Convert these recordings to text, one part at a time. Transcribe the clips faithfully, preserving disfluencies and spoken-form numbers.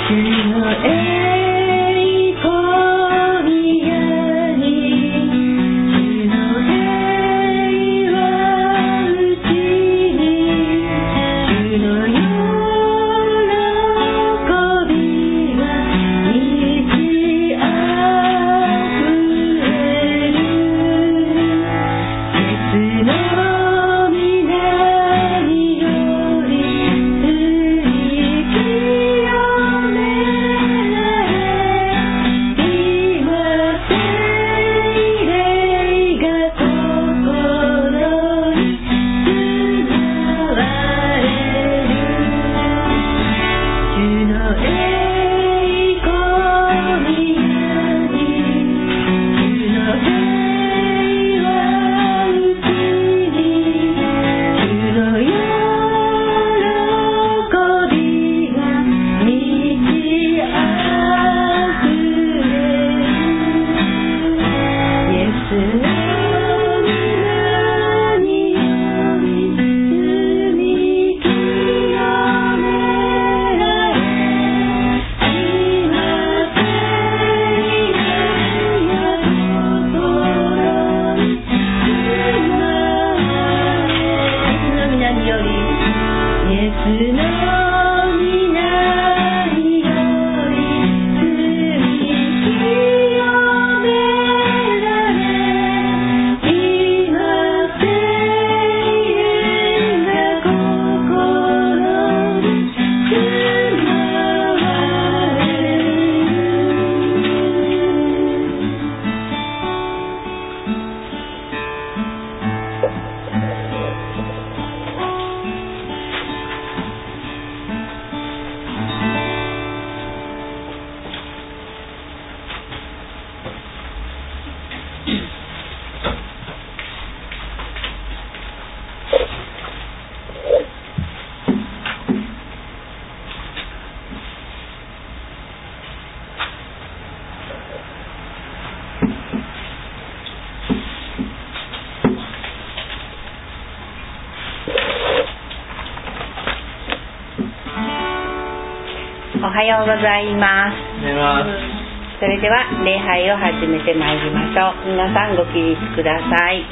おはようございます。それでは礼拝を始めてまいりましょう。皆さんご起立ください。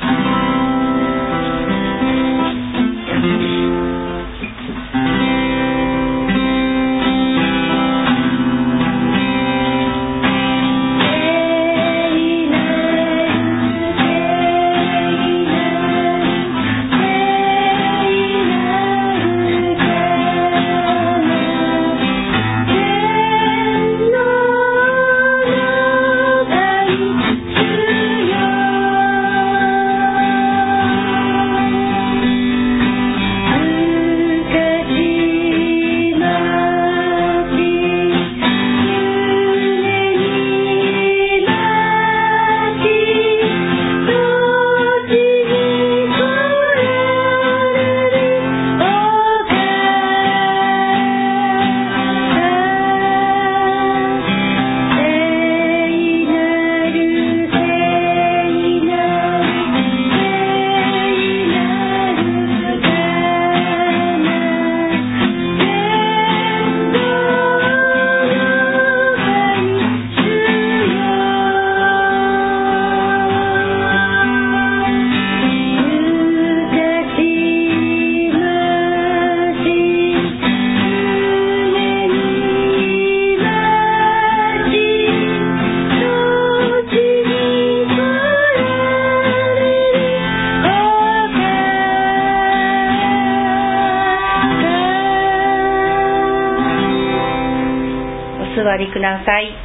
お座りください。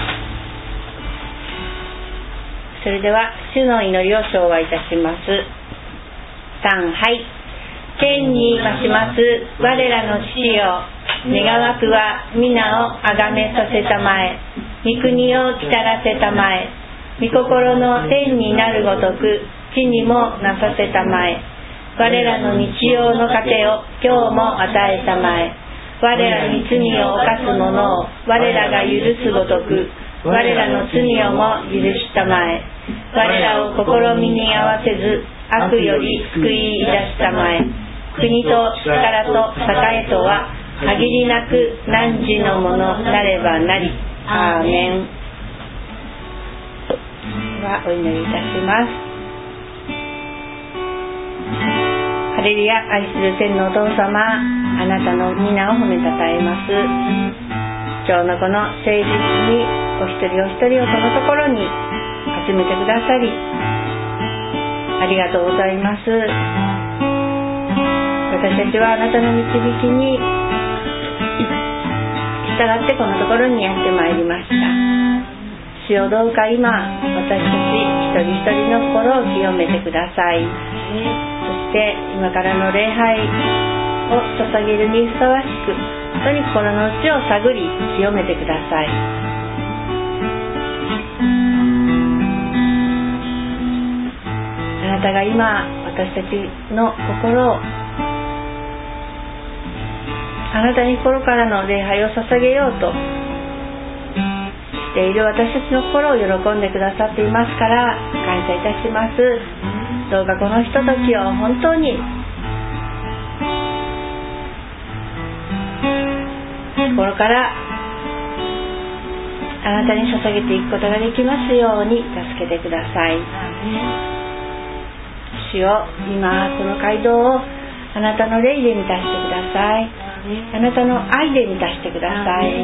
それでは主の祈りを唱和いたします。三杯。天にまします我らの父よ、願わくは皆をあがめさせたまえ、御国を来たらせたまえ、御心の天になるごとく地にもなさせたまえ、我らの日曜の糧を今日も与えたまえ、我らに罪を犯す者を我らが許すごとく我らの罪をも許したまえ、我らを試みに合わせず悪より救い出したまえ、国と力と栄とは限りなく汝のものなればなり。アーメン。ではお祈りいたします。ハレルヤ。愛する天のお父様、あなたの皆を褒めたたえます。今日のこの誠実にお一人お一人をこのところに集めてくださりありがとうございます。私たちはあなたの導きに従ってこのところにやってまいりました。主よ、どうか今私たち一人一人の心を清めてください。そして今からの礼拝を捧げるにふさわしく、本当に心の内を探り清めてください。あなたが今私たちの心を、あなたに心からの礼拝を捧げようとしている私たちの心を喜んでくださっていますから感謝いたします。どうかこのひとときを本当に心からあなたに捧げていくことができますように助けてください。主よ、今この街道をあなたの霊で満たしてください。あなたの愛で満たしてください。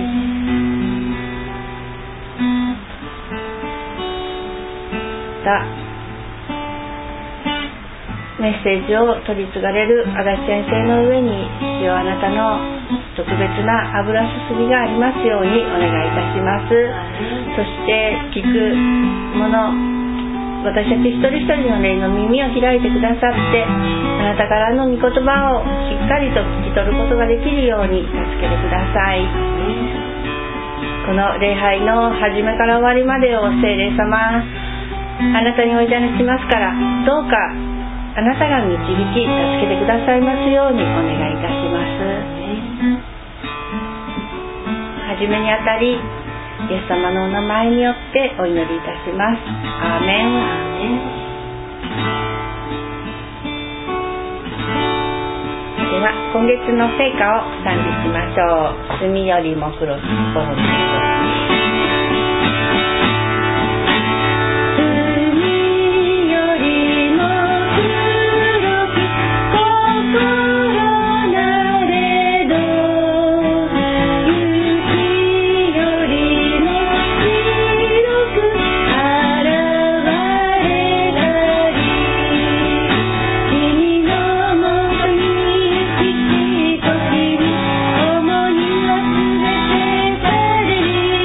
またメッセージを取り継がれる足立先生の上に、主よ、あなたの特別な油注ぎがありますようにお願いいたします。そして聞く者、私たち一人一人の霊の耳を開いてくださって、あなたからの御言葉をしっかりと聞き取ることができるように助けてください。この礼拝の始めから終わりまでを聖霊様、あなたにお委ねしますから、どうかあなたが導き助けてくださいますようにお願いいたします。はじめにあたりイエス様のお名前によってお祈りいたします。アーメン。では今月の聖歌を賛美しましょう。墨よりも黒き心の人。 主に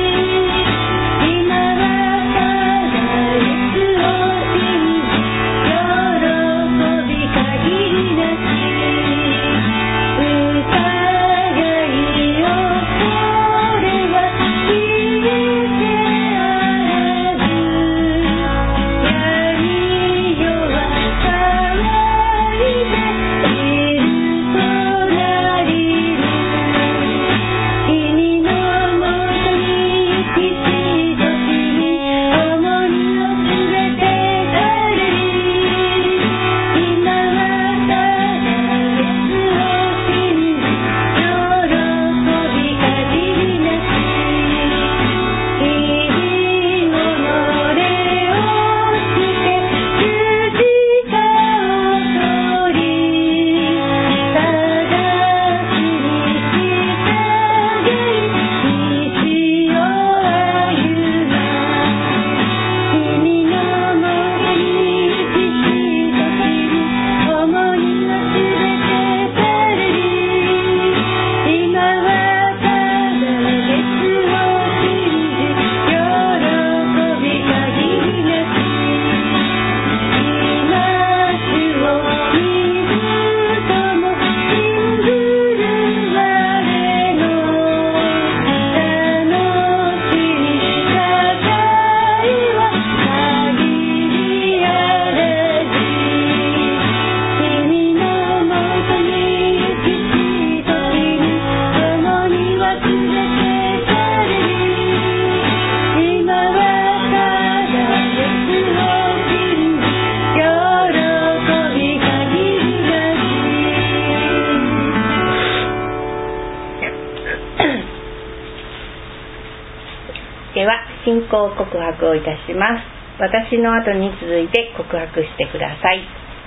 けは信仰告白をいたします。私の後に続いて告白してください。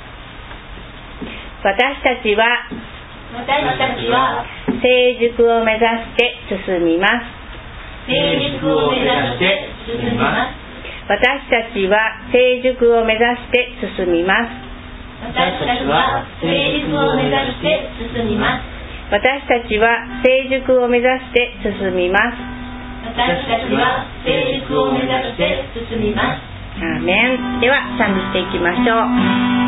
私たちは私たちは成熟を目指して進みます。 成熟を目指して進みます。 私たちは成熟を目指して進みます。 私たちは成熟を目指して進みます。 私たちは成熟を目指して進みます。 私たちは成熟を目指して進みます。 アーメン。では賛美していきましょう。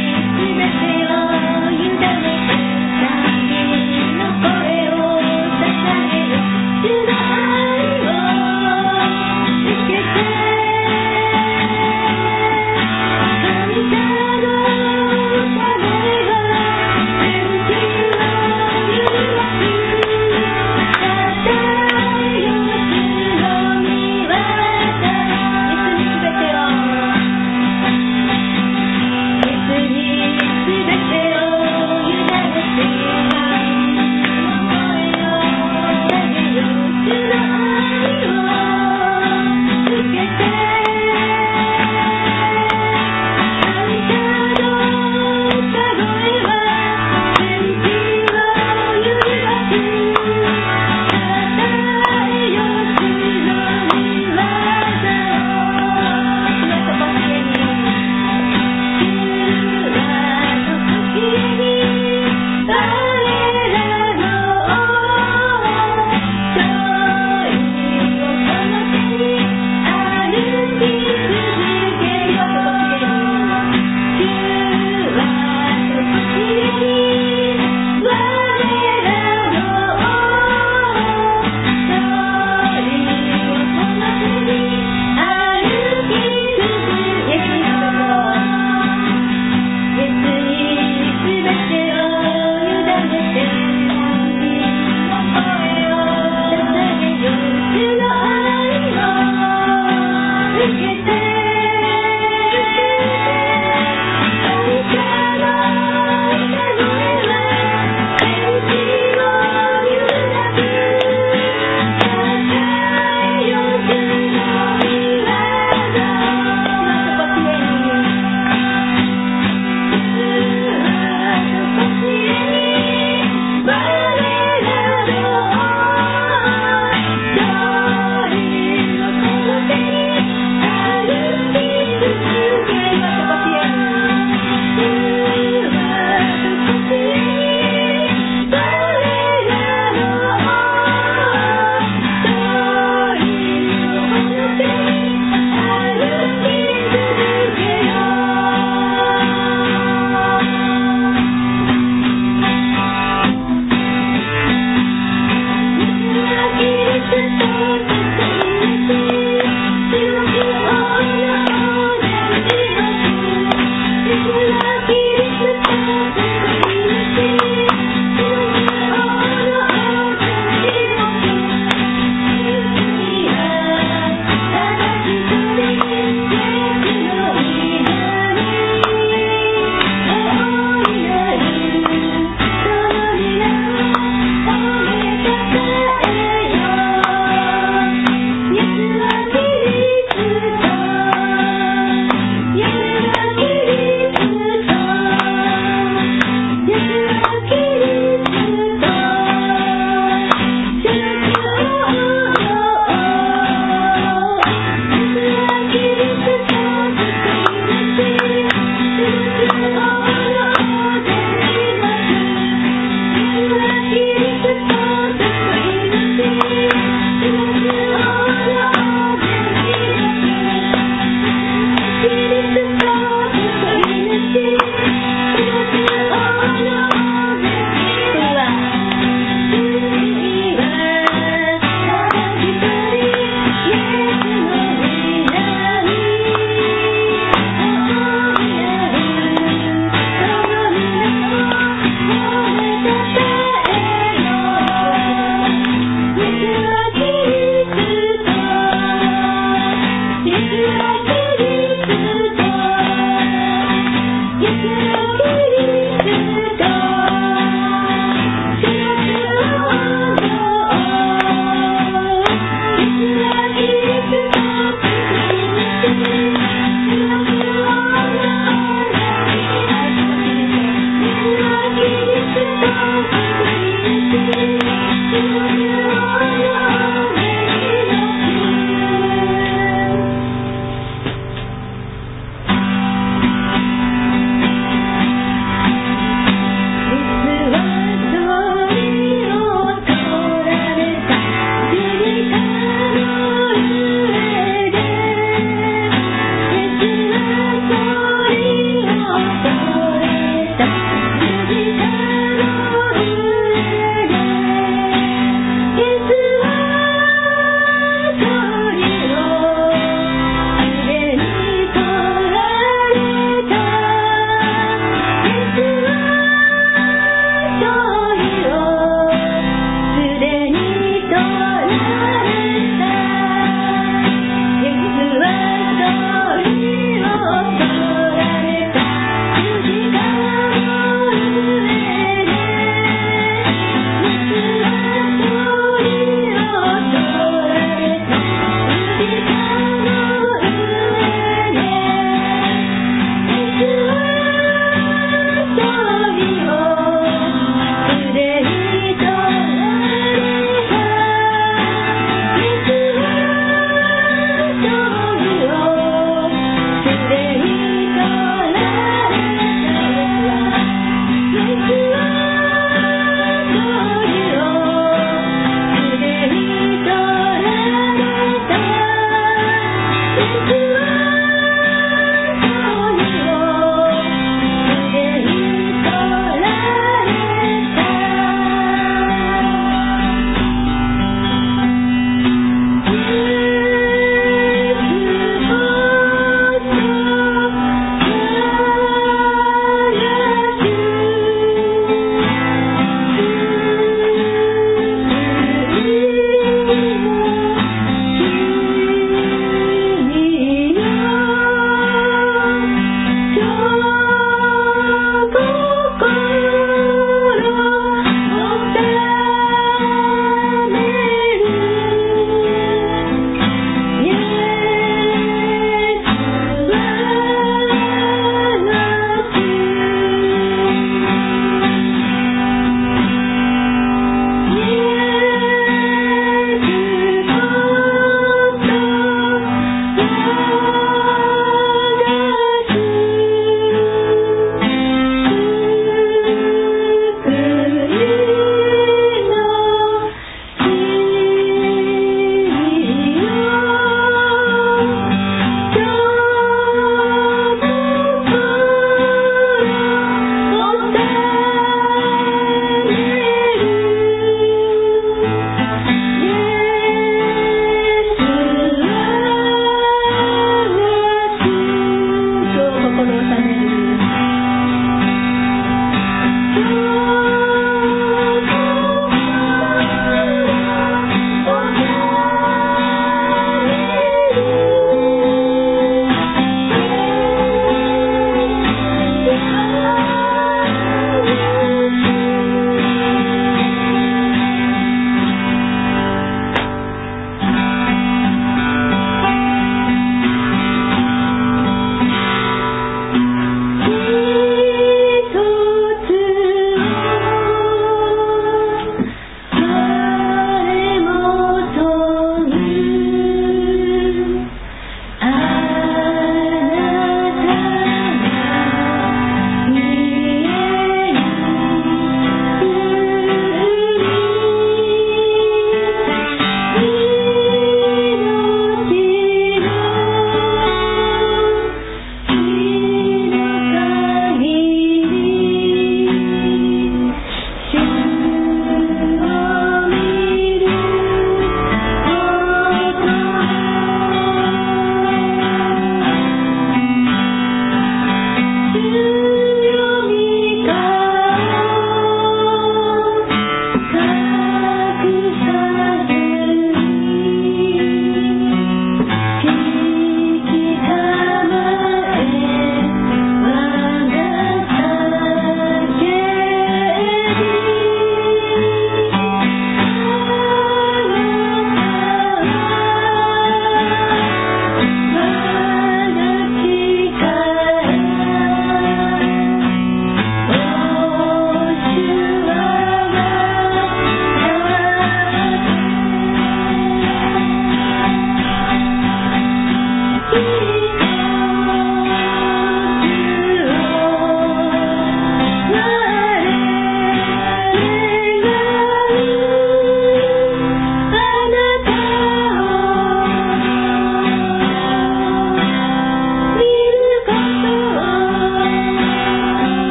声を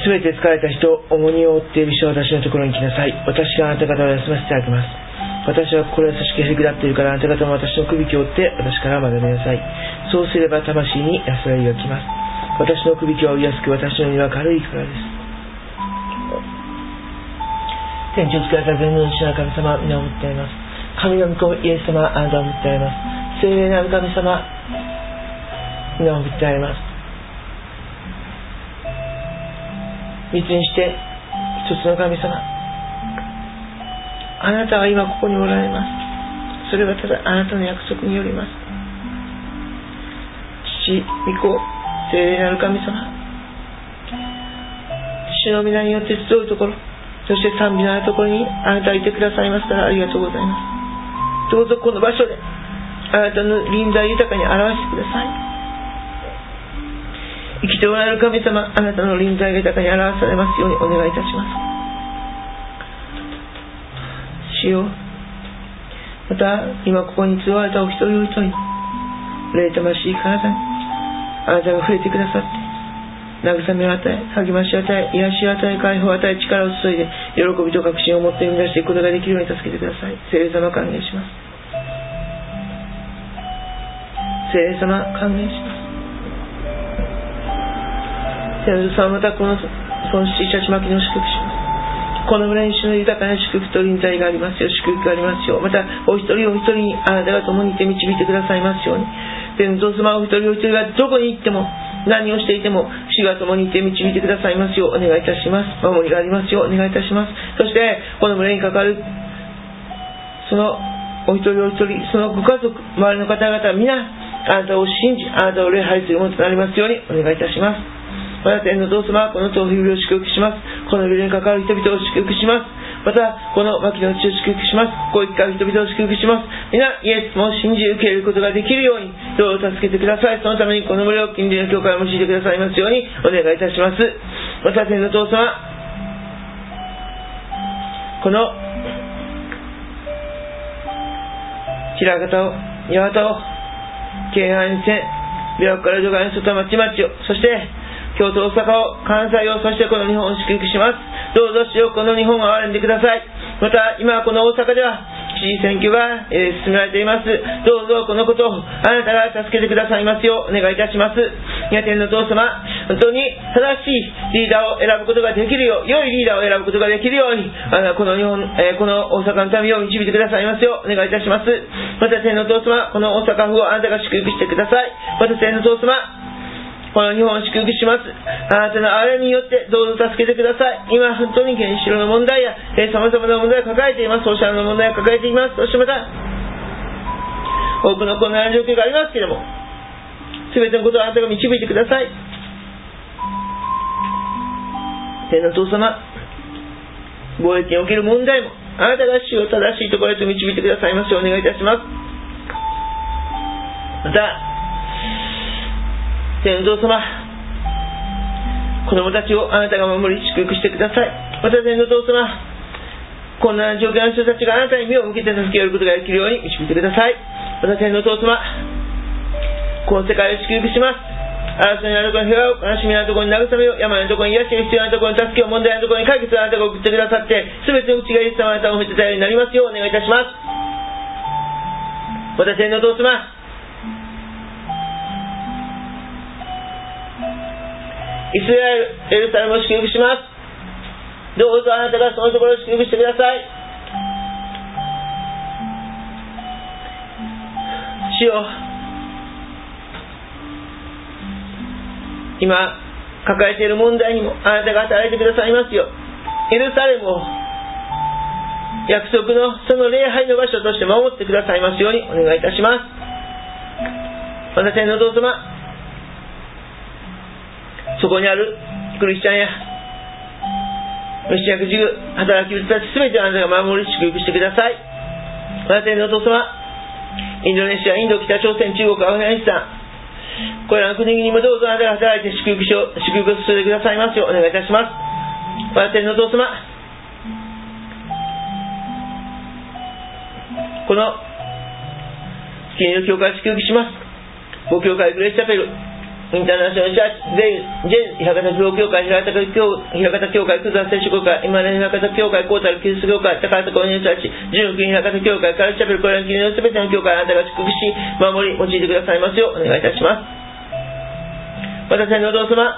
すべて疲れた人、重荷を負っている人は私のところに来なさい。私があなた方を休ませていただきます。私は心優しくへりくだっているから、あなた方も私の首輝を追って私から学びなさい。そうすれば魂に安らぎが来ます。私の首輝は追いやすく、私の荷は軽いからです。天地を作られた全能の主な神様、皆を思ってあります。神の御子イエス様、あなたを思ってあります。聖霊なる神様、皆を思ってあります。密にして一つの神様、あなたは今ここにおられます。それはただあなたの約束によります。父、御子、聖霊なる神様、主の皆によって集うところ、そして賛美のあるところにあなたはいてくださいますから、ありがとうございます。どうぞこの場所であなたの臨在豊かに表してください。生きておられる神様、あなたの臨在が豊かに表されますようにお願いいたします。主よ、また今ここに集われたお一人お一人、霊魂体にあなたが触れてくださって、慰めを与え、励ましを与え、癒しを与え、解放を与え、力を注いで喜びと確信を持って生み出していくことができるように助けてください。聖霊様、歓迎します。聖霊様、歓迎します。天主様、またこの孫子シャチマキの祝福します。この村に主の豊かな祝福と臨在がありますよう、祝福がありますよう、またお一人お一人にあなたが共にいて導いてくださいますように。天主様、お一人お一人がどこに行っても何をしていても主が共にいて導いてくださいますようお願いいたします。守りがありますようお願いいたします。そしてこの村にかかるそのお一人お一人、そのご家族、周りの方々皆あなたを信じ、あなたを礼拝するものとなりますようにお願いいたします。また天の父様、この東日を祝福します。このビルに関わる人々を祝福します。またこの牧の地を祝福します。こういった人々を祝福します。皆イエスも信じ受け入れることができるようにどうぞ助けてください。そのためにこの村を近隣の教会を用いてくださいますようにお願いいたします。また天の父様、この平方を八幡を京阪線琵琶湖から除外の外町々を、そして京都、大阪を、関西を、そしてこの日本を祝福します。どうぞ主よ、この日本を憐れんでください。また今この大阪では知事選挙が、えー、進められています。どうぞこのことをあなたが助けてくださいますようお願いいたします。皆天の父様、本当に正しいリーダーを選ぶことができるよう、良いリーダーを選ぶことができるように、あのこの日本、えー、この大阪の民を導いてくださいますようお願いいたします。また天の父様、この大阪府をあなたが祝福してください。また天の父様、この日本を祝福します。あなたの憐れみによってどうぞ助けてください。今本当に原子炉の問題やさまざまな問題を抱えています。ソーシャルの問題を抱えています。そしてまた多くの困難な状況がありますけれども、全てのことをあなたが導いてください。天の父様、貿易における問題もあなたが主を正しいところへと導いてくださいますようお願いいたします。また天の父様、子供たちをあなたが守り祝福してください。また天の父様、困難な状況の人たちがあなたに目を向けて助けることができるように導いてください。また天の父様、この世界を祝福します。争いのあるところに平和を、悲しみのあるところに慰めを、病のところに癒しを、必要なところに助けを、問題のところに解決をあなたが送ってくださって、全ての口がイエス様あなたを褒めてたようになりますようお願いいたします。また天の父様、イスラエル、エルサレムを祝福します。どうぞあなたがそのところを祝福してください。主よ、今抱えている問題にもあなたが働いてくださいますよ。エルサレムを約束のその礼拝の場所として守ってくださいますようにお願いいたします。また天の父様、そこにあるクリスチャンやメシアクジグ、働き人たち全てあなたが守り祝福してください。また天の父様、インドネシア、インド、北朝鮮、中国、アフガニスタン、これらの国々にもどうぞあなたが働いて祝福し祝福を進めてくださいますようお願いいたします。また天の父様、この金の教会を祝福します。母教会グレースチャペル、 インターナショナルチャーチ、全、全、平方教教会、平方教平方教会、クザ聖書教会、今の平方教会、コータルキリスト教会、高畑公認チャーチ、純福音平方教会、カルチャペル、コレンキリのすべての教会、あなたが祝福し、守り、用いてくださいますようお願いいたします。私のお父様、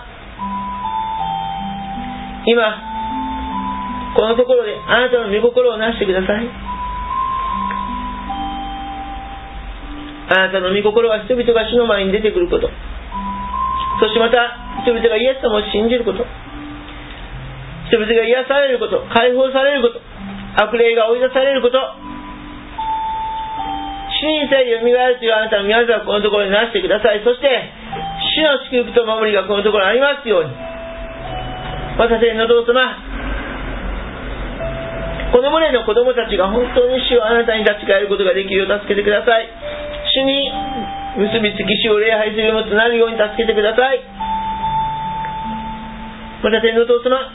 今、このところであなたの御心をなしてください。あなたの御心は人々が主の前に出てくること、そしてまた人々がイエス様を信じること、人々が癒されること、解放されること、悪霊が追い出されること、死にさえよみがえるというあなたの御業をこのところになしてください。そして主の祝福と守りがこのところにありますように。私のお父様、この群れの子供たちが本当に主をあなたに立ち返ることができるよう助けてください。主に結びつき主を礼拝するようになるように助けてください。また天のお父様、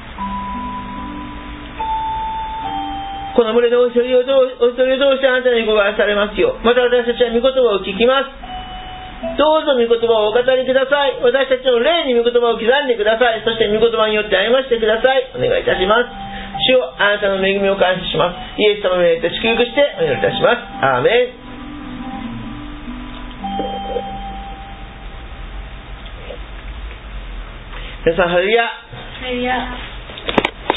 この群れのお一人をお一人を通してあなたの御言葉がされますよう、また私たちは御言葉を聞きます。どうぞ御言葉をお語りください。私たちの霊に御言葉を刻んでください。そして御言葉によって歩ましてください。お願いいたします。主よ、あなたの恵みを感謝します。イエス様の名で祝福してお祈りいたします。アーメン。皆さん、ハレルヤ。 ハレルヤ。